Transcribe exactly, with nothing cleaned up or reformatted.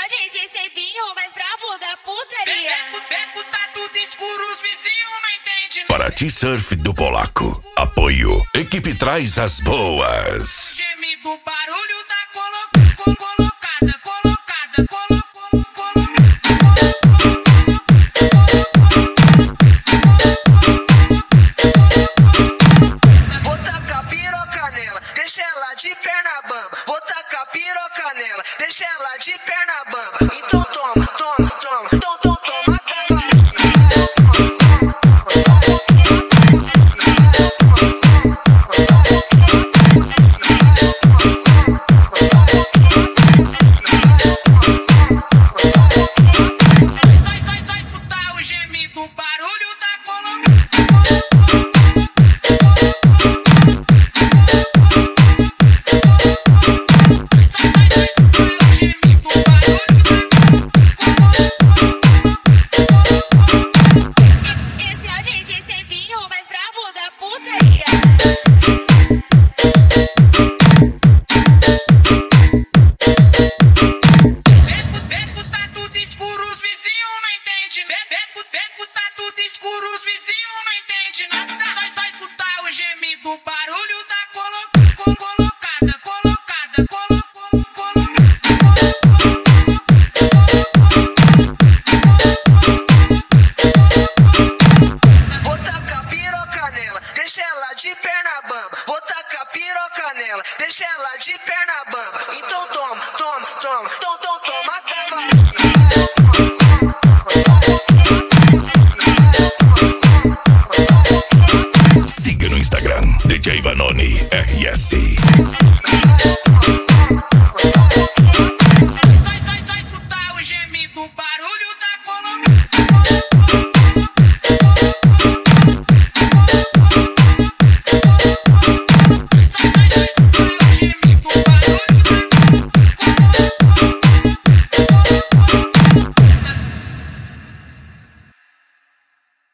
é o D J Sebinho, mais brabo da putaria. Beco tá tudo escuro, os vizinhos não entendem. Paraty Surf do Polaco. Apoio. Equipe traz as boas. Gemido, barulho da colo colo colocada, colocada, colo colo Vou tacar piroca nela, deixa ela de perna bamba. Vou tacar piroca nela, deixa ela de perna bamba. Então toma, toma, toma, então, então toma cavalinho. Vai, vai, vai escutar o gemido, barulho da colo Esse é o D J Sebinho, mais brabo da putaria. Beco, beco tá tudo escuro, os vizinhos não entendem. Beco, beco tá tudo escuro, os vizinhos não entendem nada. Vai, vai escutar o gemido, barulho da colo colo colocada, colocada, colo colo Vou tacar piroca nela, deixa ela de perna bamba. Vou tacar piroca nela, deixa ela de perna bamba. Então toma, toma, toma, então